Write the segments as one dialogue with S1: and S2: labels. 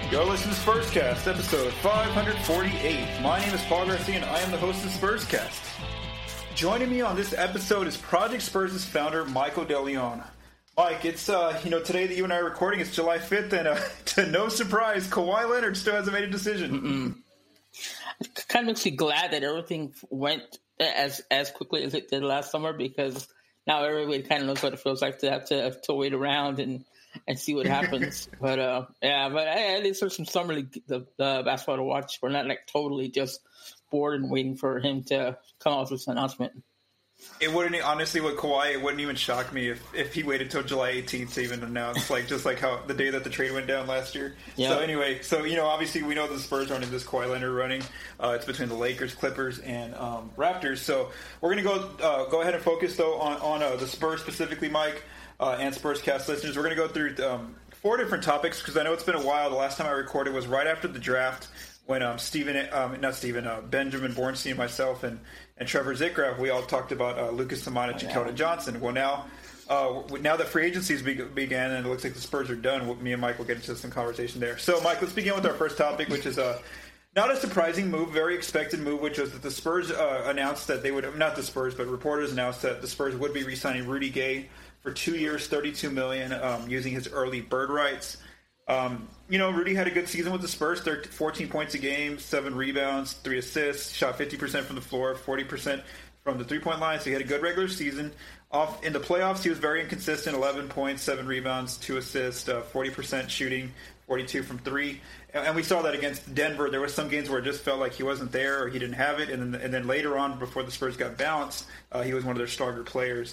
S1: You're listening to Spurscast, episode 548. My name is Paul Garcia, and I am the host of Spurscast. Joining me on this episode is Project Spurs' founder, Michael DeLeon. Mike, it's, today that you and I are recording, it's July 5th, and to no surprise, Kawhi Leonard still hasn't made a decision.
S2: It kind of makes me glad that everything went as quickly as it did last summer, because now everybody kind of knows what it feels like to have to wait around and see what happens. But at least there's some summer league the basketball to watch. We're not like totally just bored and waiting for him to come out with this announcement.
S1: It wouldn't, honestly, with Kawhi, it wouldn't even shock me if he waited till July 18th to even announce, just like how the day that the trade went down last year. Yeah. So anyway, obviously we know the Spurs aren't in this Kawhi Leonard running. It's between the Lakers, Clippers, and Raptors. So we're going to go ahead and focus, though, on the Spurs specifically, Mike, and Spurscast listeners. We're going to go through 4 different topics, because I know it's been a while. The last time I recorded was right after the draft, when Benjamin Bornstein, myself, and Trevor Zickraff, we all talked about Lucas Samanic and Keldon Johnson. Well, now that free agencies began and it looks like the Spurs are done, me and Mike will get into some conversation there. So, Mike, let's begin with our first topic, which is not a surprising move, very expected move, which was that the Spurs announced that they would, not the Spurs, but reporters announced that the Spurs would be re-signing Rudy Gay for 2 years, $32 million, using his early bird rights. Rudy had a good season with the Spurs, 14 points a game, 7 rebounds, 3 assists, shot 50% from the floor, 40% from the three-point line, so he had a good regular season. In the playoffs, he was very inconsistent, 11 points, 7 rebounds, 2 assists, 40% shooting, 42 from 3. And we saw that against Denver. There were some games where it just felt like he wasn't there or he didn't have it, and then later on, before the Spurs got bounced, he was one of their stronger players.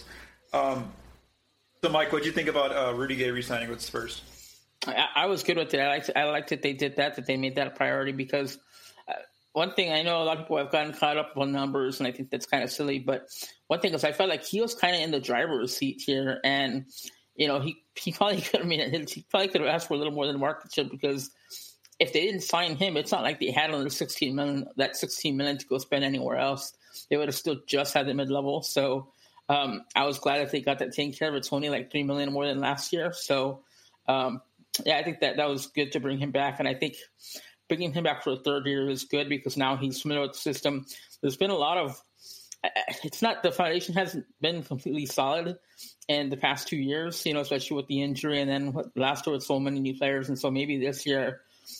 S1: So, Mike, what did you think about Rudy Gay re-signing with the Spurs?
S2: I was good with it. I liked that they did that they made that a priority, because one thing, I know a lot of people have gotten caught up on numbers, and I think that's kind of silly, but one thing is I felt like he was kind of in the driver's seat here, and he probably could have asked for a little more than market share, because if they didn't sign him, it's not like they had another $16 million to go spend anywhere else. They would have still just had the mid-level. So I was glad that they got that taken care of. It's only like $3 million more than last year. So I think that was good to bring him back. And I think bringing him back for a third year is good, because now he's familiar with the system. There's been a lot of the foundation hasn't been completely solid in the past 2 years, especially with the injury, and then last year with so many new players. And so maybe this year,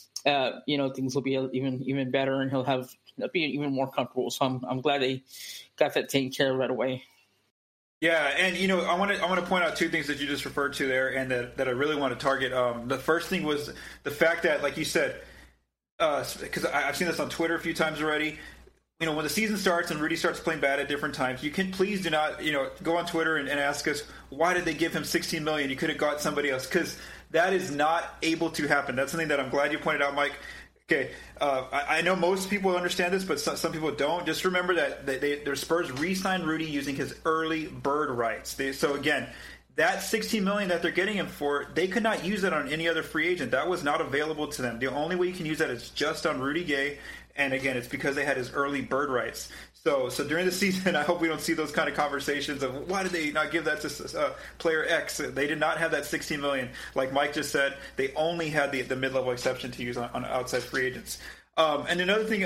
S2: things will be even better, and he'll be even more comfortable. So I'm glad they got that taken care of right away.
S1: Yeah, and I want to point out 2 things that you just referred to there, and that I really want to target. The first thing was the fact that, like you said, because I've seen this on Twitter a few times already. When the season starts and Rudy starts playing bad at different times, you can please do not go on Twitter and ask us, why did they give him $16 million? You could have got somebody else, because that is not able to happen. That's something that I'm glad you pointed out, Mike. Okay, I know most people understand this, but some people don't. Just remember that their Spurs re-signed Rudy using his early bird rights. So again, that $16 million that they're getting him for, they could not use that on any other free agent. That was not available to them. The only way you can use that is just on Rudy Gay, and again, it's because they had his early bird rights. So during the season, I hope we don't see those kind of conversations of, why did they not give that to player X? They did not have that $16 million. Like Mike just said, they only had the mid-level exception to use on outside free agents. And another thing,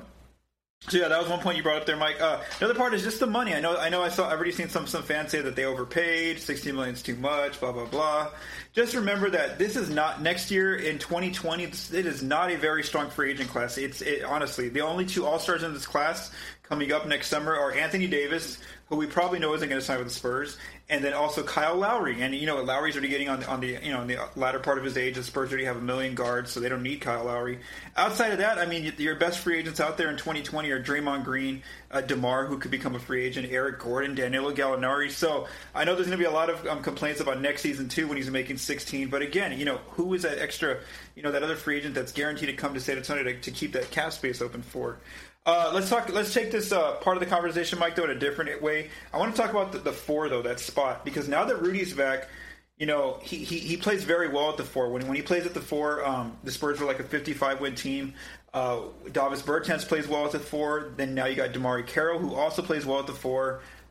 S1: so yeah, that was one point you brought up there, Mike. Another part is just the money. I've already seen some fans say that they overpaid, $16 million is too much, blah, blah, blah. Just remember that this is not, next year in 2020, it is not a very strong free agent class. Honestly, the only 2 All-Stars in this class coming up next summer are Anthony Davis, who we probably know isn't going to sign with the Spurs, and then also Kyle Lowry. And Lowry's already getting on the latter part of his age. The Spurs already have 1 million guards, so they don't need Kyle Lowry. Outside of that, your best free agents out there in 2020 are Draymond Green, DeMar, who could become a free agent, Eric Gordon, Danilo Gallinari. So I know there's going to be a lot of complaints about next season too, when he's making 16. But again, who is that extra, that other free agent that's guaranteed to come to San Antonio to keep that cap space open for? Let's take this part of the conversation, Mike, though, in a different way. I want to talk about the 4, though, that spot, because now that Rudy's back, he plays very well at the 4. When he plays at the 4, the Spurs are like a 55-win team. Davis Bertans plays well at the 4. Then now you got DeMar Carroll, who also plays well at the 4.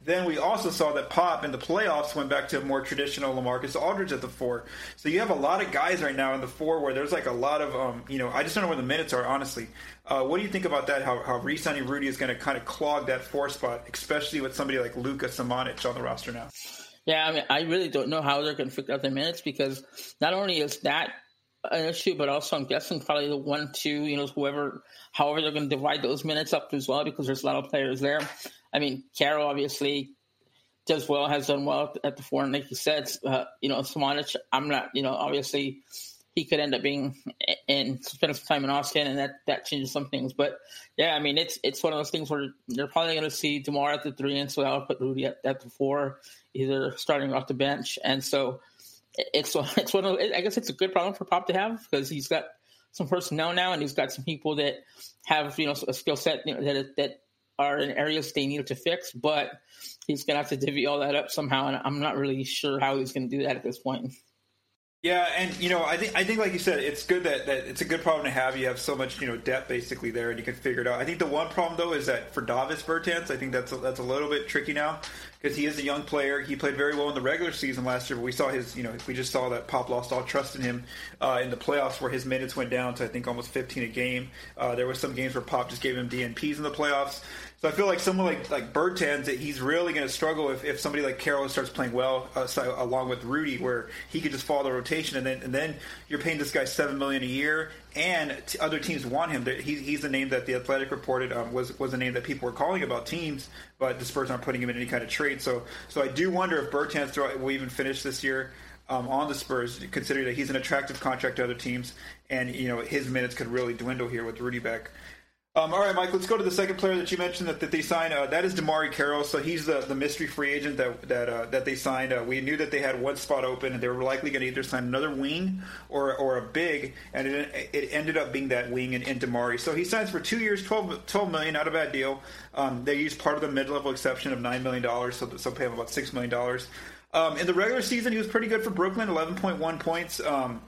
S1: Then we also saw that Pop in the playoffs went back to a more traditional LaMarcus Aldridge at the 4. So you have a lot of guys right now in the 4 where there's like a lot of, I just don't know where the minutes are, honestly. What do you think about that, how re-signing Rudy is going to kind of clog that 4 spot, especially with somebody like Luka Samanic on the roster now?
S2: Yeah, I mean, I really don't know how they're going to figure out the minutes because not only is that an issue, but also I'm guessing probably the 1, 2, however they're going to divide those minutes up as well because there's a lot of players there. I mean, Carroll obviously has done well at the 4, and like you said, Samanic, I'm not, obviously he could end up being spending some time in Austin, and that changes some things. But yeah, I mean, it's one of those things where you're probably going to see DeMar at the 3, and so I'll put Rudy at the 4, either starting off the bench, and so it's one of, I guess it's a good problem for Pop to have because he's got some personnel now, and he's got some people that have a skill set that are in areas they needed to fix, but he's going to have to divvy all that up somehow, and I'm not really sure how he's going to do that at this point.
S1: Yeah, and I think like you said, it's good that it's a good problem to have. You have so much depth basically there, and you can figure it out. I think the one problem though is that for Davis Bertans, I think that's a little bit tricky now because he is a young player. He played very well in the regular season last year, but we saw we just saw that Pop lost all trust in him in the playoffs where his minutes went down to I think almost 15 a game. There was some games where Pop just gave him DNPs in the playoffs. So I feel like someone like Bertans, that he's really going to struggle if somebody like Carroll starts playing well along with Rudy, where he could just follow the rotation, and then you're paying this guy $7 million a year, and other teams want him. He's the name that the Athletic reported was a name that people were calling about teams, but the Spurs aren't putting him in any kind of trade. So I do wonder if Bertans will even finish this year on the Spurs, considering that he's an attractive contract to other teams, and his minutes could really dwindle here with Rudy back. All right, Mike, let's go to the second player that you mentioned that they signed. That is DeMarre Carroll. So he's the mystery free agent that they signed. We knew that they had one spot open, and they were likely going to either sign another wing or a big, and it ended up being that wing in DeMarre. So he signs for 2 years, $12 million, not a bad deal. They used part of the mid-level exception of $9 million, so pay him about $6 million. In the regular season, he was pretty good for Brooklyn, 11.1 points.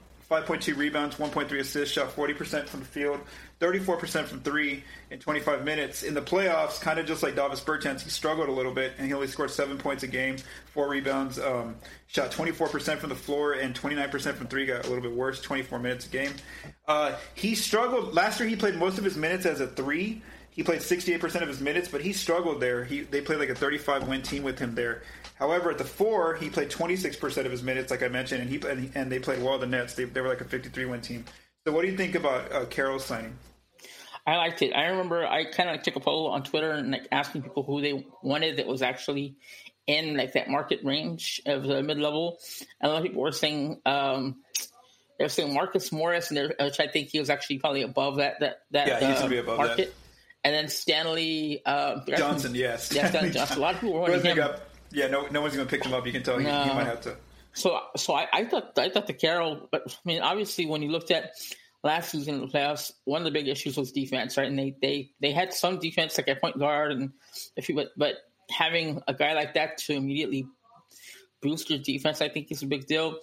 S1: 5.2 rebounds, 1.3 assists, shot 40% from the field, 34% from 3 in 25 minutes. In the playoffs, kind of just like Davis Bertans, he struggled a little bit, and he only scored 7 points a game, 4 rebounds, shot 24% from the floor, and 29% from 3, got a little bit worse, 24 minutes a game. He struggled. Last year, he played most of his minutes as a 3. He played 68% of his minutes, but he struggled there. They played like a 35-win team with him there. However, at the 4, he played 26% of his minutes, like I mentioned, and they played well the Nets. They were like a 53-win team. So what do you think about Carroll's signing?
S2: I liked it. I remember I kind of took a poll on Twitter and asking people who they wanted that was actually in like that market range of the mid-level. And a lot of people were saying they were saying Marcus Morris, which I think he was actually probably above that
S1: yeah, he used to be above
S2: market.
S1: That.
S2: And then Stanley
S1: Johnson, yes.
S2: Yeah, Stanley Johnson. A lot of people were wanting him.
S1: Yeah, no one's going to pick him up. You can tell he might have to.
S2: So I thought the Carroll, but I mean, obviously when you looked at last season in the playoffs, one of the big issues was defense, right? And they had some defense like at point guard and but having a guy like that to immediately boost your defense, I think is a big deal.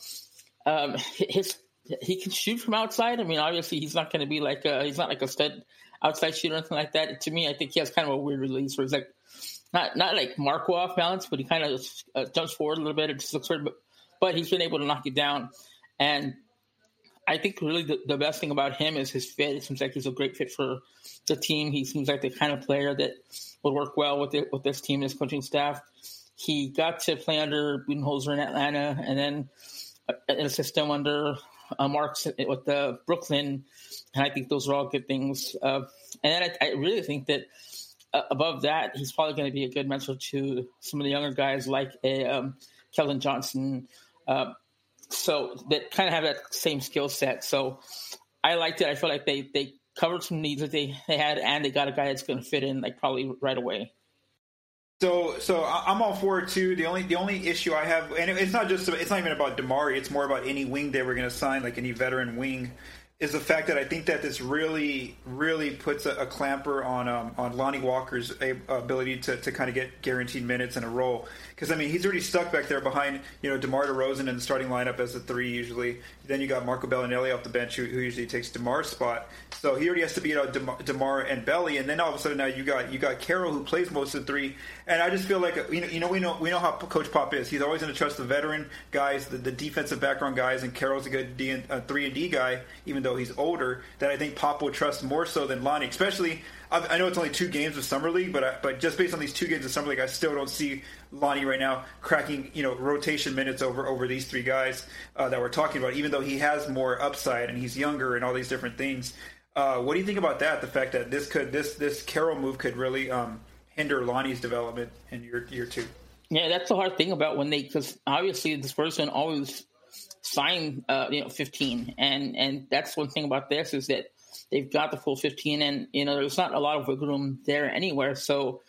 S2: He can shoot from outside. I mean, obviously he's not going to be he's not like a stud outside shooter or anything like that. To me, I think he has kind of a weird release where he's like not like Marco off balance, but he kind of jumps forward a little bit. It just looks weird, but he's been able to knock it down. And I think really the best thing about him is his fit. It seems like he's a great fit for the team. He seems like the kind of player that would work well with this team and his coaching staff. He got to play under Budenholzer in Atlanta and then in a system under Marks with Brooklyn. And I think those are all good things. And then I really think that above that, he's probably going to be a good mentor to some of the younger guys like Keldon Johnson. So that kind of have that same skill set. So I liked it. I feel like they covered some needs that they had, and they got a guy that's going to fit in like probably right away.
S1: So I'm all for it too. The only issue I have, and it's not even about DeMarre. It's more about any wing they were going to sign, like any veteran wing, is the fact that I think that this really, really puts a clamper on Lonnie Walker's ability to kind of get guaranteed minutes in a role. Because, I mean, he's already stuck back there behind, DeMar DeRozan in the starting lineup as a 3 usually. Then you got Marco Bellinelli off the bench who usually takes DeMar's spot. So he already has to beat out DeMar and Belly. And then all of a sudden now you got Carroll who plays most of the 3. And I just feel like, we know how Coach Pop is. He's always going to trust the veteran guys, the defensive background guys, and Carroll's a good 3-and-D guy, even though he's older, that I think Pop will trust more so than Lonnie. Especially, I know it's only 2 games of Summer League, but just based on these 2 games of Summer League, I still don't see Lonnie right now cracking, rotation minutes over these 3 guys that we're talking about, even though he has more upside and he's younger and all these different things. What do you think about that? The fact that this Carroll move could really hinder Lonnie's development in year 2.
S2: Yeah, that's the hard thing about because obviously this person always sign 15, and that's one thing about this is that they've got the full 15, and there's not a lot of wiggle room there anywhere. So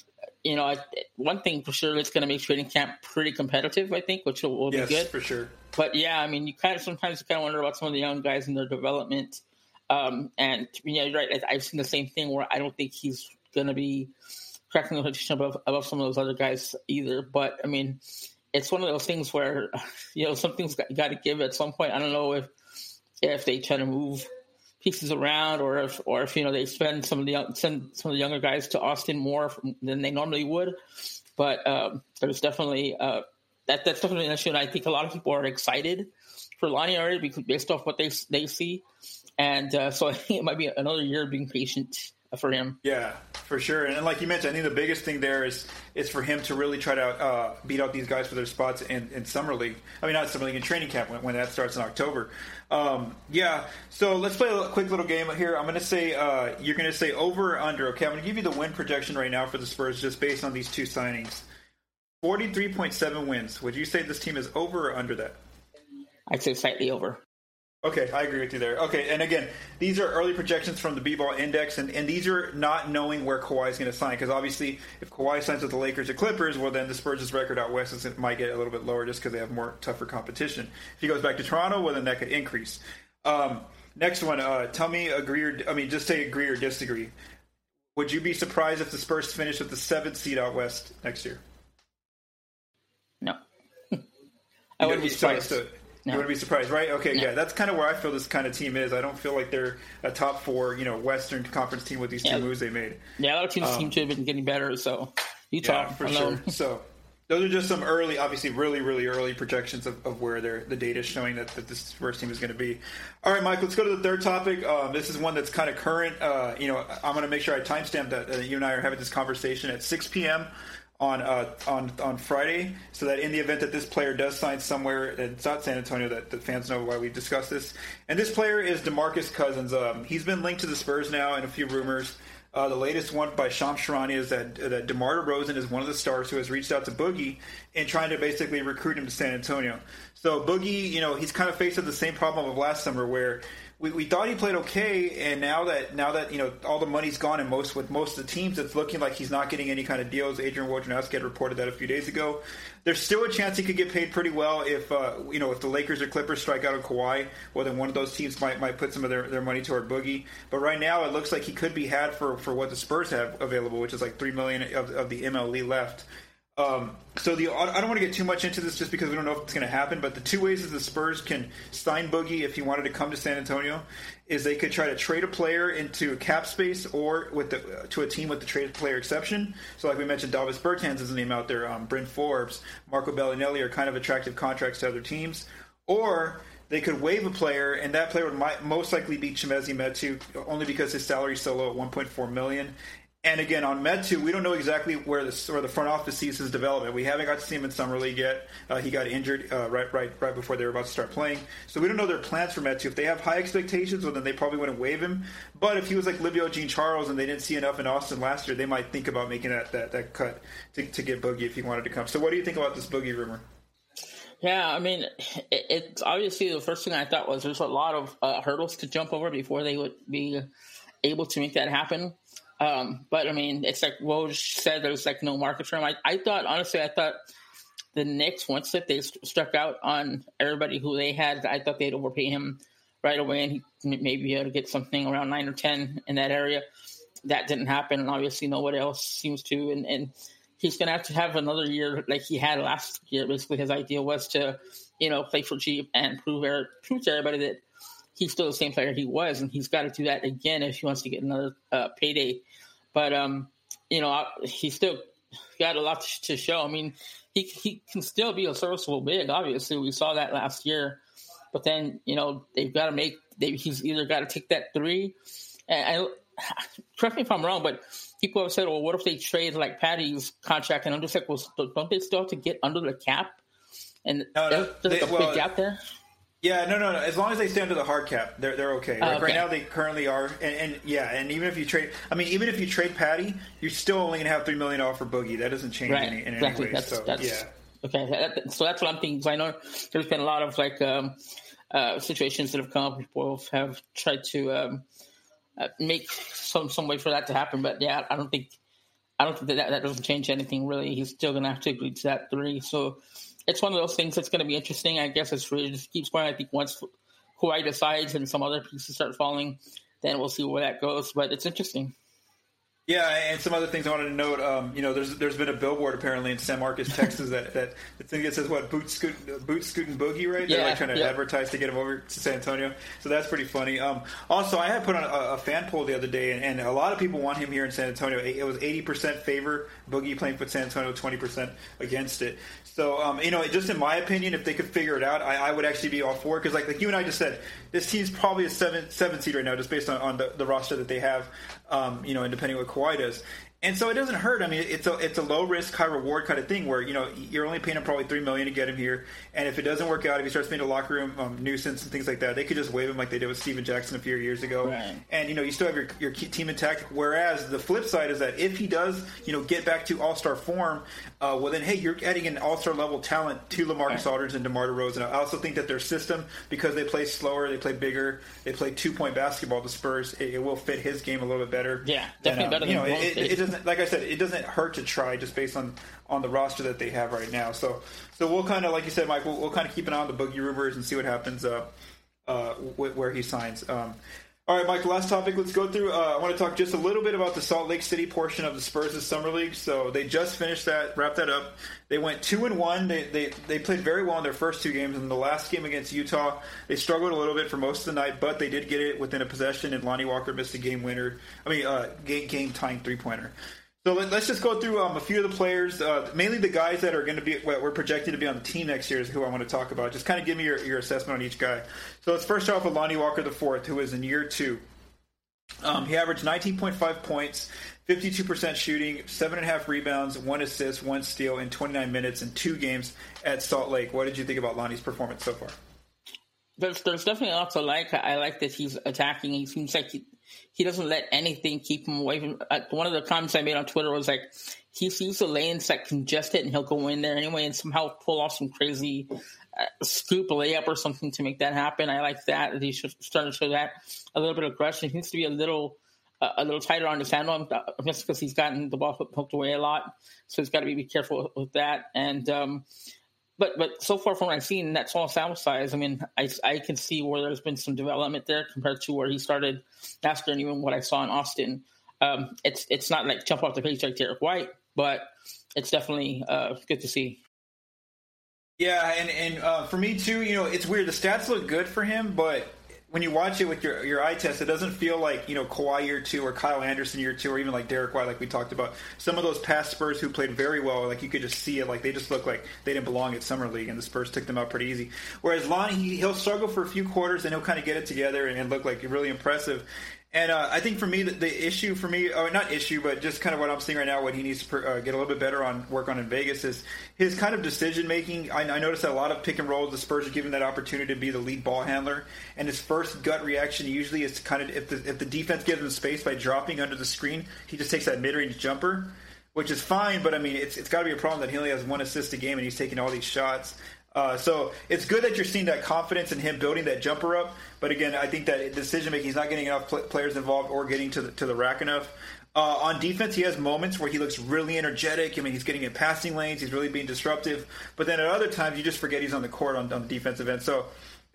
S2: one thing for sure, it's going to make training camp pretty competitive, I think, which will be good.
S1: Yes, for sure.
S2: But yeah, I mean, you sometimes wonder about some of the young guys and their development. And you're right. I've seen the same thing where I don't think he's going to be cracking the rotation above some of those other guys either. But I mean, it's one of those things where something's got to give at some point. I don't know if they try to move pieces around or if they spend some of the younger guys to Austin more than they normally would. But there's definitely that's definitely an issue, and I think a lot of people are excited for Lonnie already because based off what they see. And so I think it might be another year of being patient for him. Yeah,
S1: for sure. And like you mentioned, I think the biggest thing there is for him to really try to beat out these guys for their spots in Summer League. I mean, not Summer League, in training camp when that starts in October. So let's play a quick little game here. I'm going to say you're going to say over or under. Okay, I'm going to give you the win projection right now for the Spurs just based on these 2 signings. 43.7 wins. Would you say this team is over or under that?
S2: I'd say slightly over.
S1: Okay, I agree with you there. Okay, and again, these are early projections from the B-Ball Index, and these are not knowing where Kawhi is going to sign, because obviously if Kawhi signs with the Lakers or Clippers, well, then the Spurs' record out west might get a little bit lower just because they have more tougher competition. If he goes back to Toronto, well, then that could increase. Next one, tell me just say agree or disagree. Would you be surprised if the Spurs finish with the 7th seed out west next year?
S2: No. I wouldn't be surprised.
S1: You wouldn't be surprised, right? Okay, yeah, that's kind of where I feel this kind of team is. I don't feel like they're a top 4, Western Conference team with these 2 moves they made.
S2: Yeah, other teams seem to have been getting better, so Utah
S1: for sure. So those are just some early, obviously really, really early projections of where the data is showing that this first team is going to be. All right, Mike, let's go to the third topic. This is one that's kind of current. I'm going to make sure I timestamp that you and I are having this conversation at 6 p.m., on Friday, so that in the event that this player does sign somewhere that's not San Antonio, that the fans know why we discussed this. And this player is DeMarcus Cousins. He's been linked to the Spurs now in a few rumors. The latest one by Shams Charania is that DeMar DeRozan is one of the stars who has reached out to Boogie in trying to basically recruit him to San Antonio. So Boogie, he's kind of faced the same problem of last summer where we thought he played okay, and now that all the money's gone and most of the teams, it's looking like he's not getting any kind of deals. Adrian Wojnarowski had reported that a few days ago. There's still a chance he could get paid pretty well if the Lakers or Clippers strike out on Kawhi. Well, then one of those teams might put some of their money toward Boogie. But right now, it looks like he could be had for what the Spurs have available, which is like $3 million of the MLE left. So I don't want to get too much into this just because we don't know if it's going to happen, but the 2 ways that the Spurs can sign Boogie if he wanted to come to San Antonio is they could try to trade a player into cap space or to a team with the trade player exception. So like we mentioned, Davis Bertans is a name out there, Bryn Forbes, Marco Bellinelli are kind of attractive contracts to other teams. Or they could waive a player, and that player would most likely be Chimezie Metu, only because his salary is so low at $1.4 million. And again, on Metu, we don't know exactly where the front office sees his development. We haven't got to see him in Summer League yet. He got injured right before they were about to start playing. So we don't know their plans for Metu. If they have high expectations, well, then they probably wouldn't waive him. But if he was like Livio Jean-Charles and they didn't see enough in Austin last year, they might think about making that cut to get Boogie if he wanted to come. So what do you think about this Boogie rumor?
S2: Yeah, I mean, it's obviously the first thing I thought was there's a lot of hurdles to jump over before they would be able to make that happen. But I mean, it's like Woj said, there's like no market for him. I thought the Knicks, once that they struck out on everybody who they had, I thought they'd overpay him right away, and he maybe be able to get something around 9 or 10 in that area. That didn't happen, and obviously nobody else seems to. And he's going to have another year like he had last year. Basically, his idea was to, play for Jeep and prove to everybody that he's still the same player he was, and he's got to do that again if he wants to get another payday. But he's still got a lot to show. I mean, he can still be a serviceable big. Obviously, we saw that last year. But then they've got to he's either got to take that 3. And correct me if I'm wrong, but people have said, well, what if they trade like Patty's contract? And I'm just like, well, don't they still have to get under the cap? And there's a big gap there.
S1: Yeah, no. As long as they stay under the hard cap, they're okay. Like, okay. Right now, they currently are, and even if you trade Patty, you're still only gonna have $3 million for Boogie. That doesn't change in any way.
S2: That's,
S1: yeah.
S2: Okay, so that's what I'm thinking. So I know there's been a lot of situations that have come up. People have tried to make some way for that to happen, but yeah, I don't think that doesn't change anything really. He's still gonna have to agree to that 3. So it's one of those things that's going to be interesting. I guess it's really just keeps going. I think once Kawhi decides and some other pieces start falling, then we'll see where that goes. But it's interesting.
S1: Yeah, and some other things I wanted to note. There's been a billboard apparently in San Marcos, Texas, that the thing that says what boot scootin' boogie, right? They're trying to advertise to get him over to San Antonio. So that's pretty funny. Also, I had put on a fan poll the other day, and a lot of people want him here in San Antonio. It was 80% favor Boogie playing for San Antonio, 20% against it. So just in my opinion, if they could figure it out, I would actually be all for it because like you and I just said, this team's probably a 7 seed right now, just based on the roster that they have. And depending on what Kawhi does. And so it doesn't hurt. I mean, it's a low risk, high reward kind of thing where you're only paying him probably $3 million to get him here, and if it doesn't work out, if he starts being a locker room nuisance and things like that, they could just waive him like they did with Steven Jackson a few years ago,
S2: right.
S1: And you still have your team intact. Whereas the flip side is that if he does get back to All-Star form, well then hey, you're adding an All-Star level talent to LaMarcus Aldridge and DeMar DeRozan. I also think that their system, because they play slower, they play bigger, they play 2-point basketball. The Spurs, it will fit his game a little bit better.
S2: Yeah, definitely better than
S1: it doesn't. Like I said, it doesn't hurt to try just based on the roster that they have right now. So we'll kind of, like you said, Mike, we'll kind of keep an eye on the Boogie rumors and see what happens where he signs. All right, Mike, last topic let's go through. I want to talk just a little bit about the Salt Lake City portion of the Spurs' Summer League. So they just finished that, wrapped that up. They went 2-1. They played very well in their first 2 games. In the last game against Utah, they struggled a little bit for most of the night, but they did get it within a possession, and Lonnie Walker missed a game winner. Game-tying 3-pointer. So let's just go through a few of the players, mainly the guys that are going to be, we're projected to be on the team next year is who I want to talk about. Just kind of give me your assessment on each guy. So let's first start off with Lonnie Walker IV, who is in year 2. He averaged 19.5 points, 52% shooting, 7.5 rebounds, 1 assist, 1 steal in 29 minutes in 2 games at Salt Lake. What did you think about Lonnie's performance so far?
S2: There's definitely a lot to like. I like that he's attacking. He seems like he doesn't let anything keep him away from. One of the comments I made on Twitter was like, he sees the lanes that congested and he'll go in there anyway and somehow pull off some crazy scoop layup or something to make that happen. I like that he's starting to show that a little bit of aggression. He needs to be a little tighter on his handle, just because he's gotten the ball poked away a lot. So he's got to be careful with that. And But so far from what I've seen, that small sample size, I mean, I can see where there's been some development there compared to where he started last year and even what I saw in Austin. It's not like jump off the page like Derek White, but it's definitely good to see.
S1: Yeah, and for me too, it's weird. The stats look good for him, but when you watch it with your eye test, it doesn't feel like, Kawhi year 2 or Kyle Anderson year 2 or even like Derek White, like we talked about. Some of those past Spurs who played very well, like you could just see it, like they just look like they didn't belong at Summer League, and the Spurs took them out pretty easy. Whereas Lonnie, he'll struggle for a few quarters and he'll kind of get it together and look like really impressive. And I think for me, the issue for me, or not issue, but just kind of what I'm seeing right now, what he needs to get a little bit better on, work on in Vegas, is his kind of decision making. I noticed that a lot of pick and rolls, the Spurs are giving that opportunity to be the lead ball handler, and his first gut reaction usually is to kind of, if the defense gives him space by dropping under the screen, he just takes that mid-range jumper, which is fine, but I mean, it's got to be a problem that he only has 1 assist a game and he's taking all these shots. So it's good that you're seeing that confidence in him building that jumper up. But again, I think that decision making, he's not getting enough players involved or getting to the rack enough. On defense, he has moments where he looks really energetic. I mean, he's getting in passing lanes. He's really being disruptive. But then at other times, you just forget he's on the court on the defensive end. So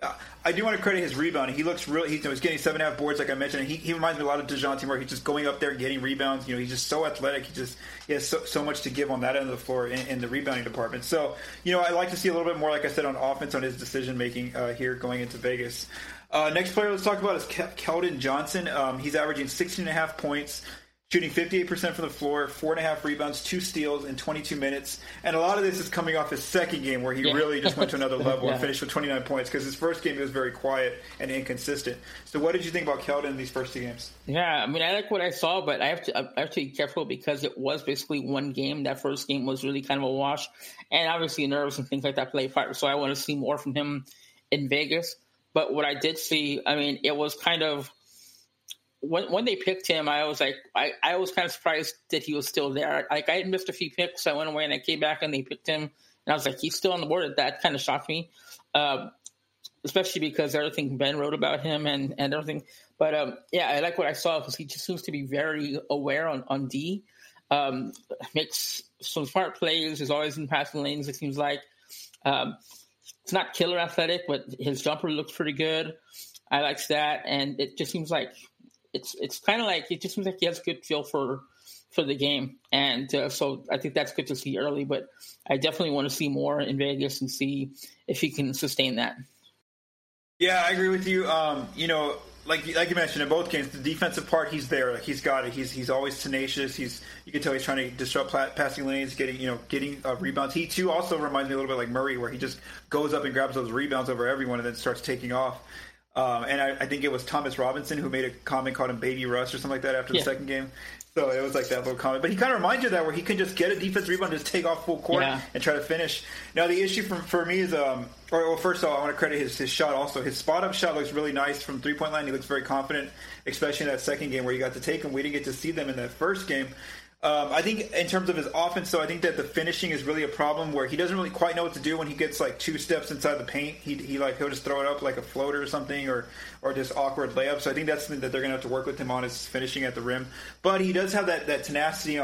S1: I do want to credit his rebounding. He looks really. He's getting 7.5 boards, like I mentioned. And he reminds me a lot of DeJounte Murray. He's just going up there and getting rebounds. He's just so athletic. He has so much to give on that end of the floor in the rebounding department. So, I like to see a little bit more, like I said, on offense on his decision making here going into Vegas. Next player let's talk about is Keldon Johnson. He's averaging 16.5 points. Shooting 58% from the floor, 4.5 rebounds, 2 steals in 22 minutes. And a lot of this is coming off his second game where he really just went to another level and finished with 29 points because his first game he was very quiet and inconsistent. So what did you think about Keldon in these first 2 games?
S2: Yeah, I mean, I like what I saw, but I have to be careful because it was basically one game. That first game was really kind of a wash. And obviously nerves and things like that play a part. So I want to see more from him in Vegas. But what I did see, I mean, it was kind of... When they picked him, I was like, I was kind of surprised that he was still there. Like, I had missed a few picks. I went away and I came back and they picked him. And I was like, he's still on the board. That kind of shocked me, especially because everything Ben wrote about him and everything. But, I like what I saw because he just seems to be very aware on D. Makes some smart plays. He's always in passing lanes, it seems like. It's not killer athletic, but his jumper looks pretty good. I like that. And it just seems like... It's kind of like it just seems like he has a good feel for the game, and so I think that's good to see early. But I definitely want to see more in Vegas and see if he can sustain that.
S1: Yeah, I agree with you. Like you mentioned in both games, the defensive part he's there. Like he's got it. He's always tenacious. You can tell he's trying to disrupt passing lanes, getting rebounds. He too also reminds me a little bit like Murray, where he just goes up and grabs those rebounds over everyone and then starts taking off. And I think it was Thomas Robinson who made a comment called him Baby Russ or something like that after the second game. So it was like that little comment. But he kind of reminds you of that where he can just get a defense rebound, just take off full court and try to finish. Now, the issue for me is, first of all, I want to credit his shot also. His spot-up shot looks really nice from three-point line. He looks very confident, especially in that second game where you got to take him. We didn't get to see them in that first game. I think in terms of his offense, though, I think that the finishing is really a problem where he doesn't really quite know what to do when he gets like 2 steps inside the paint. He'll just throw it up like a floater or something or just awkward layup. So I think that's something that they're going to have to work with him on is finishing at the rim. But he does have that tenacity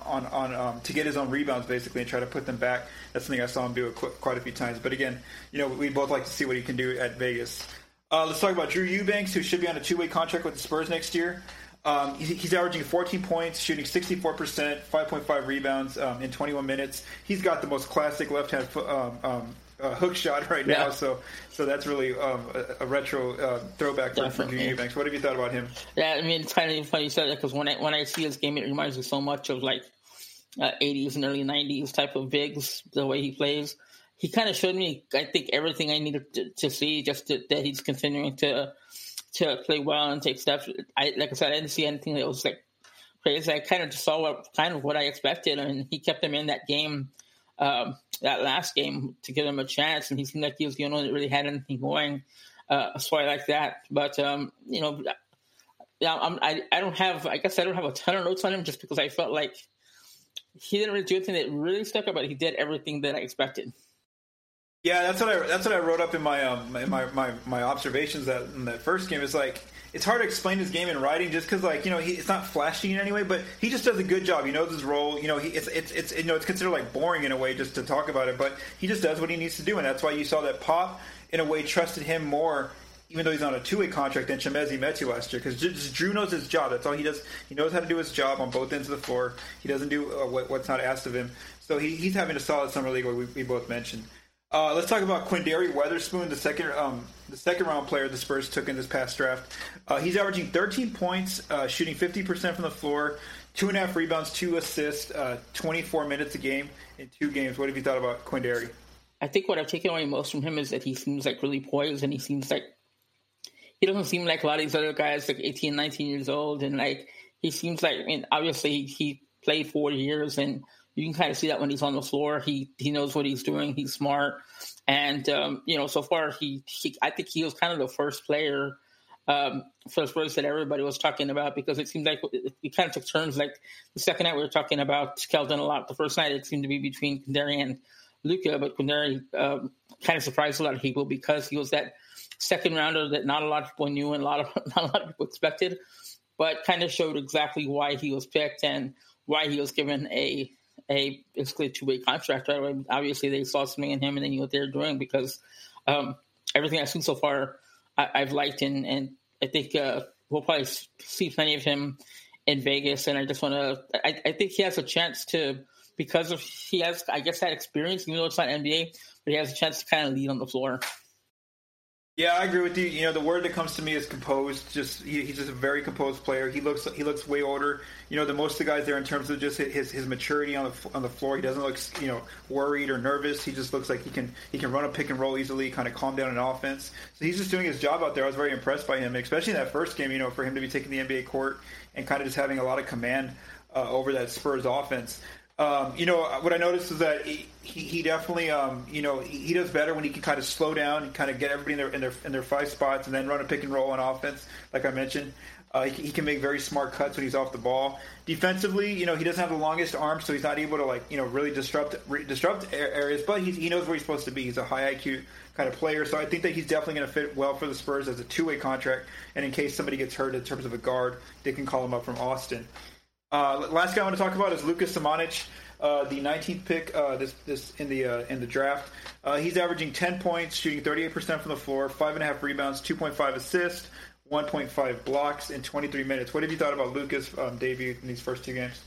S1: on to get his own rebounds basically and try to put them back. That's something I saw him do quite a few times. But again, we both like to see what he can do at Vegas. Let's talk about Drew Eubanks, who should be on a 2-way contract with the Spurs next year. He's averaging 14 points, shooting 64%, 5.5 rebounds in 21 minutes. He's got the most classic left-hand hook shot right now, so that's really a retro throwback for Drew Eubanks. What have you thought about him?
S2: Yeah, I mean, it's kind of funny you said that because when I see his game, it reminds me so much of like 80s and early 90s type of bigs, the way he plays. He kind of showed me, I think, everything I needed to see, just that he's continuing to play well and take steps. Like I said, I didn't see anything that was like crazy. I kind of just saw what I expected, and he kept him in that game, that last game, to give him a chance. And he seemed like he was the only one that really had anything going. So I like that. But I don't have a ton of notes on him just because I felt like he didn't really do anything that really stuck out, but he did everything that I expected.
S1: Yeah, that's what I wrote up in my observations in that first game. Is like it's hard to explain his game in writing just because it's not flashy in any way, but he just does a good job. He knows his role. It's considered like boring in a way just to talk about it, but he just does what he needs to do, and that's why you saw that Pop in a way trusted him more, even though he's on a 2-way contract, than Chimezie Metu last year, because Drew knows his job. That's all he does. He knows how to do his job on both ends of the floor. He doesn't do what's not asked of him. So he's having a solid summer league, we both mentioned. Let's talk about Quinndary Weatherspoon, the second round player the Spurs took in this past draft. He's averaging 13 points, shooting 50% from the floor, 2.5 rebounds, 2 assists, 24 minutes a game in 2 games. What have you thought about Quinndary?
S2: I think what I've taken away most from him is that he seems like really poised, and he doesn't seem like a lot of these other guys, like 18, 19 years old, and like he seems like, I mean, obviously he played 4 years, and you can kind of see that when he's on the floor. He knows what he's doing. He's smart. And, so far, I think he was kind of the first player for the Spurs that everybody was talking about, because it seemed like we kind of took turns. Like the second night we were talking about Keldon a lot. The first night it seemed to be between Quinndary and Luka, but Quinndary kind of surprised a lot of people because he was that second rounder that not a lot of people knew and not a lot of people expected, but kind of showed exactly why he was picked and why he was given a basically 2-way contract. Right? Obviously, they saw something in him and they knew what they were doing because everything I've seen so far, I've liked, and I think we'll probably see plenty of him in Vegas. And I just want to, I think he has a chance to, because of he has, I guess, that experience, even though it's not NBA, but he has a chance to kind of lead on the floor.
S1: Yeah, I agree with you. You know, the word that comes to me is composed. Just he's just a very composed player. He looks way older, you know, than most of the guys there in terms of just his maturity on the floor. He doesn't look, you know, worried or nervous. He just looks like he can run a pick and roll easily, kind of calm down an offense. So he's just doing his job out there. I was very impressed by him, especially in that first game. You know, for him to be taking the NBA court and kind of just having a lot of command over that Spurs offense. You know, what I noticed is that he definitely, you know, he does better when he can kind of slow down and kind of get everybody in their 5 spots and then run a pick and roll on offense, like I mentioned. He can make very smart cuts when he's off the ball. Defensively, you know, he doesn't have the longest arm, so he's not able to, like, you know, really disrupt areas, but he knows where he's supposed to be. He's a high IQ kind of player, so I think that he's definitely going to fit well for the Spurs as a two-way contract, and in case somebody gets hurt in terms of a guard, they can call him up from Austin. Last guy I want to talk about is Luka Samanic, the 19th pick this in the draft. He's averaging 10 points, shooting 38% from the floor, 5.5 rebounds, 2.5 assists, 1.5 blocks in 23 minutes. What have you thought about Luka's debut in these first 2 games?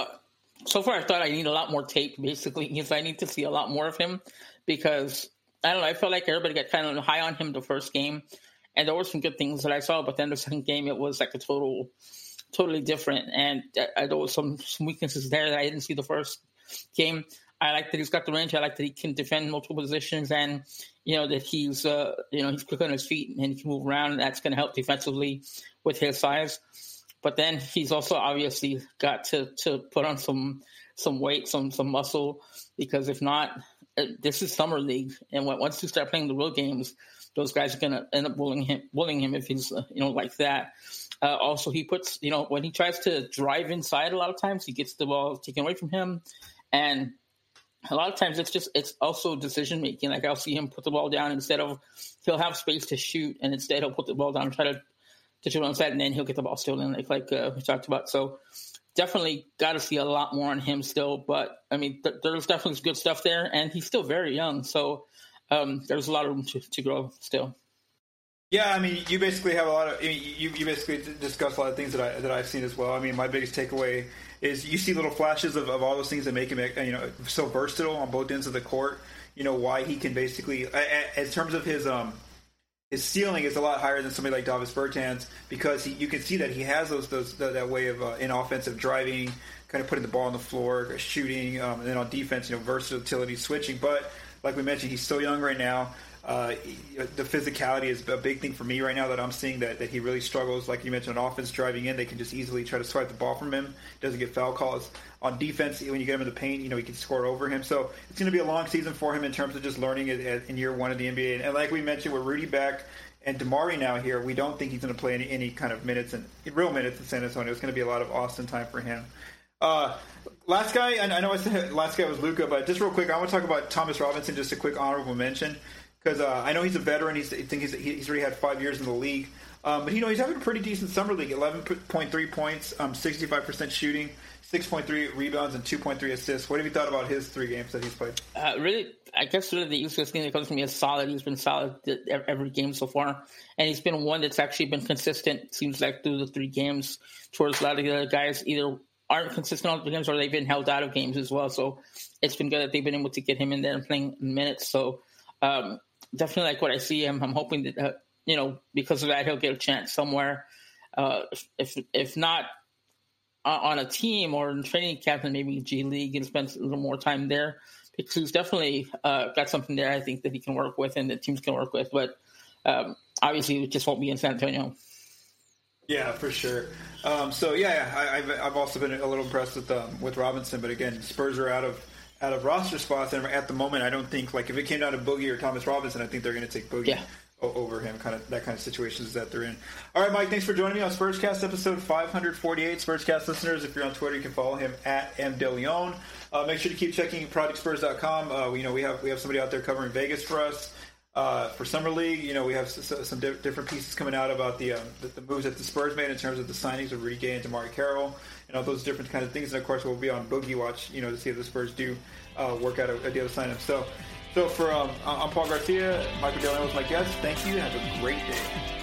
S2: So far, I thought I need a lot more tape, basically, because I need to see a lot more of him because, I don't know, I felt like everybody got kind of high on him the first game, and there were some good things that I saw, but then the second game, it was like a totally different, and there was some weaknesses there that I didn't see the first game. I like that he's got the range. I like that he can defend multiple positions, and you know that he's he's quick on his feet and he can move around. And that's going to help defensively with his size. But then he's also obviously got to put on some weight, some muscle, because if not, this is summer league, and once you start playing the real games, those guys are going to end up bullying him if he's like that. Also, he puts, when he tries to drive inside, a lot of times he gets the ball taken away from him. And a lot of times it's also decision making. Like I'll see him put the ball down instead of, he'll have space to shoot, and instead he'll put the ball down and try to shoot on side, and then he'll get the ball stolen, like we talked about. So definitely got to see a lot more on him still. But I mean, there's definitely good stuff there, and he's still very young. So there's a lot of room to grow still.
S1: Yeah, I mean, you basically have a lot of. You basically discussed a lot of things that I've seen as well. I mean, my biggest takeaway is you see little flashes of all those things that make him, so versatile on both ends of the court. You know why he can basically, in terms of his ceiling, is a lot higher than somebody like Davis Bertans, because you can see that he has that way of in offensive driving, kind of putting the ball on the floor, shooting, and then on defense, versatility, switching. But like we mentioned, he's so young right now. The physicality is a big thing for me right now that I'm seeing that he really struggles. Like you mentioned, on offense, driving in, they can just easily try to swipe the ball from him. Doesn't get foul calls. On defense, when you get him in the paint, he can score over him. So it's going to be a long season for him in terms of just learning it in year one of the NBA. And like we mentioned, with Rudy back and DeMarre now here, we don't think he's going to play any kind of minutes, real minutes in San Antonio. It's going to be a lot of Austin time for him. Last guy, I know I said last guy was Luka, but just real quick, I want to talk about Thomas Robinson, just a quick honorable mention. Because I know he's a veteran. He's already had 5 years in the league. But, he's having a pretty decent summer league. 11.3 points, 65% shooting, 6.3 rebounds, and 2.3 assists. What have you thought about his 3 games that he's played?
S2: Really, I guess the easiest thing that comes to me is solid. He's been solid every game so far. And he's been one that's actually been consistent, seems like, through the 3 games. Towards a lot of the other guys either aren't consistent on the games or they've been held out of games as well. So it's been good that they've been able to get him in there and playing minutes. So, definitely like what I see him. I'm hoping that, because of that, he'll get a chance somewhere. If not on a team or in training camp, then maybe G League and spend a little more time there, because he's definitely got something there I think that he can work with and the teams can work with. But obviously it just won't be in San Antonio.
S1: Yeah, for sure. I've also been a little impressed with Robinson. But again, Spurs are out of roster spots, and at the moment, I don't think, like, if it came down to Boogie or Thomas Robinson, I think they're going to take Boogie over him. That kind of situations that they're in. All right, Mike, thanks for joining me on Spurscast episode 548. Spurscast listeners, if you're on Twitter, you can follow him at MDeLeon. Make sure to keep checking ProjectSpurs.com. We have somebody out there covering Vegas for us. For Summer League, we have some different pieces coming out about the moves that the Spurs made in terms of the signings of Rudy Gay and DeMarre Carroll, and all those different kind of things. And of course, we'll be on Boogie Watch, to see if the Spurs do work out a deal to sign him. So So for I'm Paul Garcia. Michael DeLeon was my guest. Thank you. Have a great day.